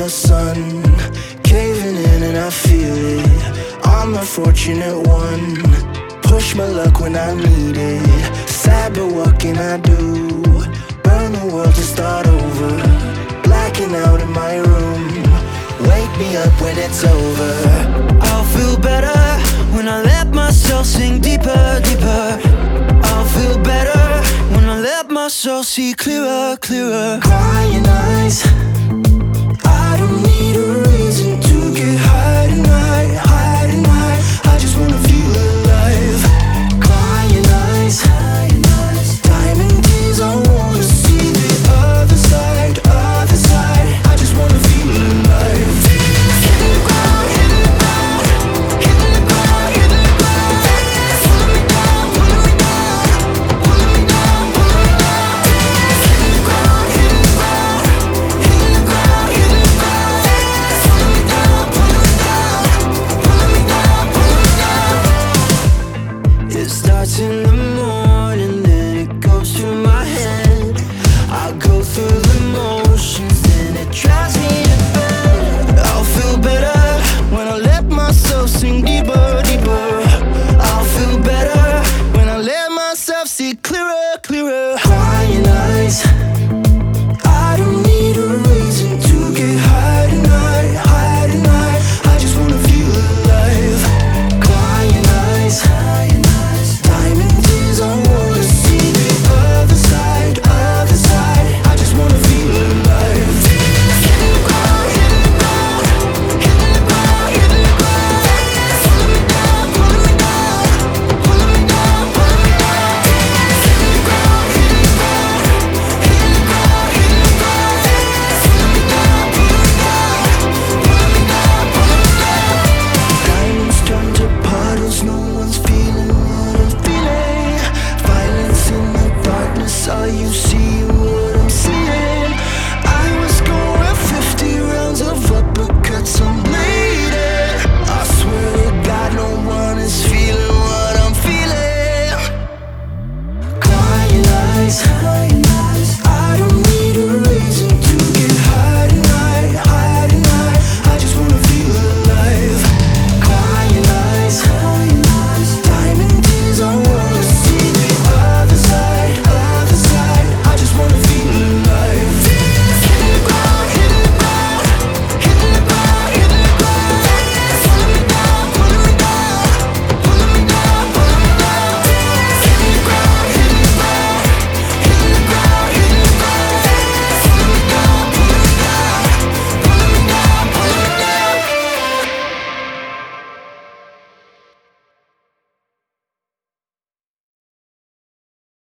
the sun, caving in and I feel it. I'm the fortunate one, push my luck when I need it. Sad but what can I do? Burn the world to start over. Blacking out in my room, wake me up when it's over. I'll feel better when I let myself sink deeper, deeper. I'll feel better when I let my soul see clearer, clearer. Crying eyes,